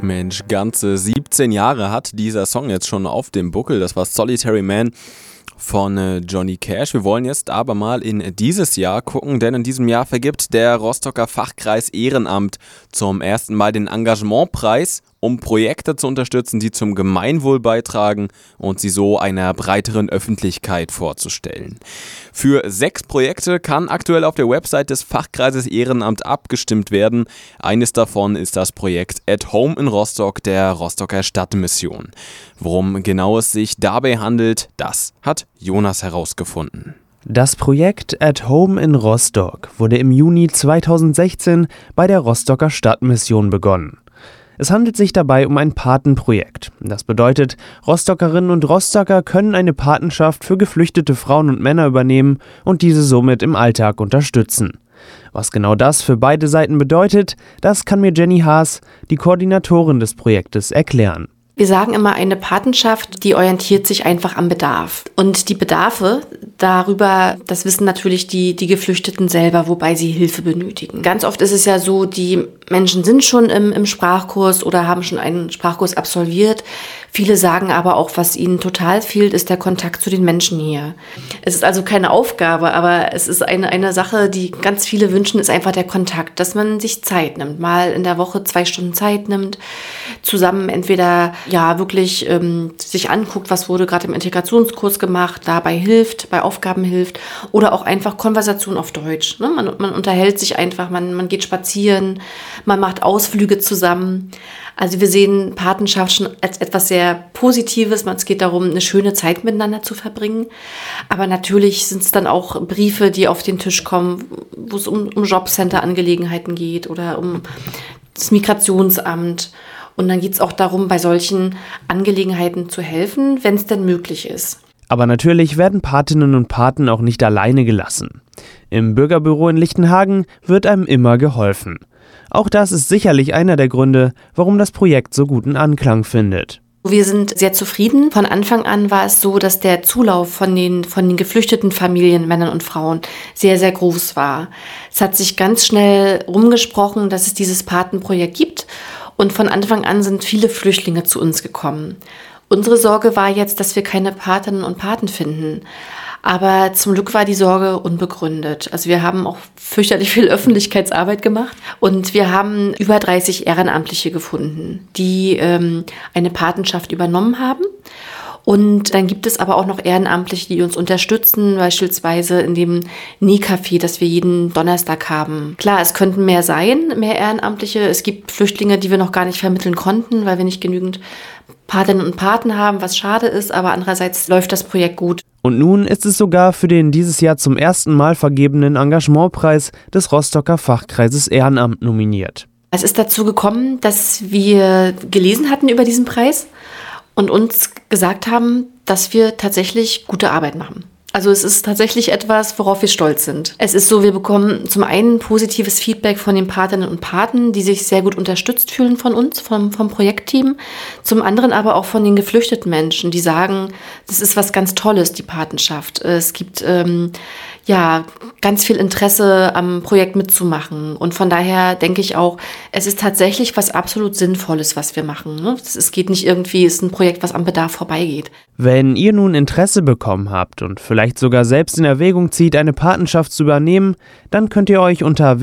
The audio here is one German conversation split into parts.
Mensch, ganze 17 Jahre hat dieser Song jetzt schon auf dem Buckel. Das war Solitary Man von Johnny Cash. Wir wollen jetzt aber mal in dieses Jahr gucken, denn in diesem Jahr vergibt der Rostocker Fachkreis Ehrenamt zum ersten Mal den Engagementpreis, um Projekte zu unterstützen, die zum Gemeinwohl beitragen und sie so einer breiteren Öffentlichkeit vorzustellen. Für 6 Projekte kann aktuell auf der Website des Fachkreises Ehrenamt abgestimmt werden. Eines davon ist das Projekt At Home in Rostock der Rostocker Stadtmission. Worum genau es sich dabei handelt, das hat Jonas herausgefunden. Das Projekt At Home in Rostock wurde im Juni 2016 bei der Rostocker Stadtmission begonnen. Es handelt sich dabei um ein Patenprojekt. Das bedeutet, Rostockerinnen und Rostocker können eine Patenschaft für geflüchtete Frauen und Männer übernehmen und diese somit im Alltag unterstützen. Was genau das für beide Seiten bedeutet, das kann mir Jenny Haas, die Koordinatorin des Projektes, erklären. Wir sagen immer, eine Patenschaft, die orientiert sich einfach am Bedarf. Und die Bedarfe darüber, das wissen natürlich die Geflüchteten selber, wobei sie Hilfe benötigen. Ganz oft ist es ja so, die Menschen sind schon im Sprachkurs oder haben schon einen Sprachkurs absolviert. Viele sagen aber auch, was ihnen total fehlt, ist der Kontakt zu den Menschen hier. Es ist also keine Aufgabe, aber es ist eine Sache, die ganz viele wünschen, ist einfach der Kontakt, dass man sich Zeit nimmt, mal in der Woche 2 Stunden Zeit nimmt, zusammen entweder wirklich sich anguckt, was wurde gerade im Integrationskurs gemacht, dabei hilft, bei Aufgaben hilft oder auch einfach Konversation auf Deutsch. Ne? Man unterhält sich einfach, man geht spazieren, man macht Ausflüge zusammen. Also wir sehen Patenschaft schon als etwas sehr Positives. Es geht darum, eine schöne Zeit miteinander zu verbringen. Aber natürlich sind es dann auch Briefe, die auf den Tisch kommen, wo es um Jobcenter-Angelegenheiten geht oder um das Migrationsamt. Und dann geht es auch darum, bei solchen Angelegenheiten zu helfen, wenn es denn möglich ist. Aber natürlich werden Patinnen und Paten auch nicht alleine gelassen. Im Bürgerbüro in Lichtenhagen wird einem immer geholfen. Auch das ist sicherlich einer der Gründe, warum das Projekt so guten Anklang findet. Wir sind sehr zufrieden. Von Anfang an war es so, dass der Zulauf von den geflüchteten Familien, Männern und Frauen, sehr, sehr groß war. Es hat sich ganz schnell rumgesprochen, dass es dieses Patenprojekt gibt. Und von Anfang an sind viele Flüchtlinge zu uns gekommen. Unsere Sorge war jetzt, dass wir keine Patinnen und Paten finden. Aber zum Glück war die Sorge unbegründet. Also wir haben auch fürchterlich viel Öffentlichkeitsarbeit gemacht und wir haben über 30 Ehrenamtliche gefunden, die eine Patenschaft übernommen haben. Und dann gibt es aber auch noch Ehrenamtliche, die uns unterstützen, beispielsweise in dem Nähcafé, das wir jeden Donnerstag haben. Klar, es könnten mehr sein, mehr Ehrenamtliche. Es gibt Flüchtlinge, die wir noch gar nicht vermitteln konnten, weil wir nicht genügend Patinnen und Paten haben, was schade ist, aber andererseits läuft das Projekt gut. Und nun ist es sogar für den dieses Jahr zum ersten Mal vergebenen Engagementpreis des Rostocker Fachkreises Ehrenamt nominiert. Es ist dazu gekommen, dass wir gelesen hatten über diesen Preis und uns gesagt haben, dass wir tatsächlich gute Arbeit machen. Also es ist tatsächlich etwas, worauf wir stolz sind. Es ist so, wir bekommen zum einen positives Feedback von den Patinnen und Paten, die sich sehr gut unterstützt fühlen von uns, vom Projektteam. Zum anderen aber auch von den geflüchteten Menschen, die sagen, das ist was ganz Tolles, die Patenschaft. Es gibt ganz viel Interesse am Projekt mitzumachen. Und von daher denke ich auch, es ist tatsächlich was absolut Sinnvolles, was wir machen. Ne? Es geht nicht irgendwie, es ist ein Projekt, was am Bedarf vorbeigeht. Wenn ihr nun Interesse bekommen habt und vielleicht sogar selbst in Erwägung zieht, eine Patenschaft zu übernehmen, dann könnt ihr euch unter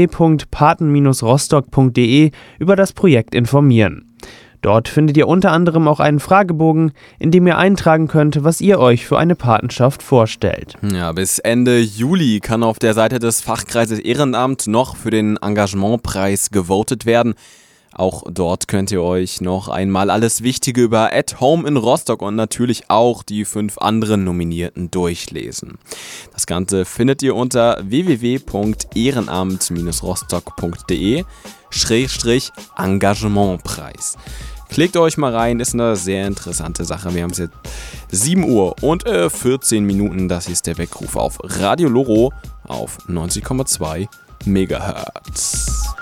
www.paten-rostock.de über das Projekt informieren. Dort findet ihr unter anderem auch einen Fragebogen, in dem ihr eintragen könnt, was ihr euch für eine Patenschaft vorstellt. Ja, bis Ende Juli kann auf der Seite des Fachkreises Ehrenamt noch für den Engagementpreis gewotet werden. Auch dort könnt ihr euch noch einmal alles Wichtige über At Home in Rostock und natürlich auch die 5 anderen Nominierten durchlesen. Das Ganze findet ihr unter www.ehrenamt-rostock.de/Engagementpreis. Klickt euch mal rein, ist eine sehr interessante Sache. Wir haben es jetzt 7 Uhr und 14 Minuten. Das ist der Weckruf auf Radio Loro auf 90,2 Megahertz.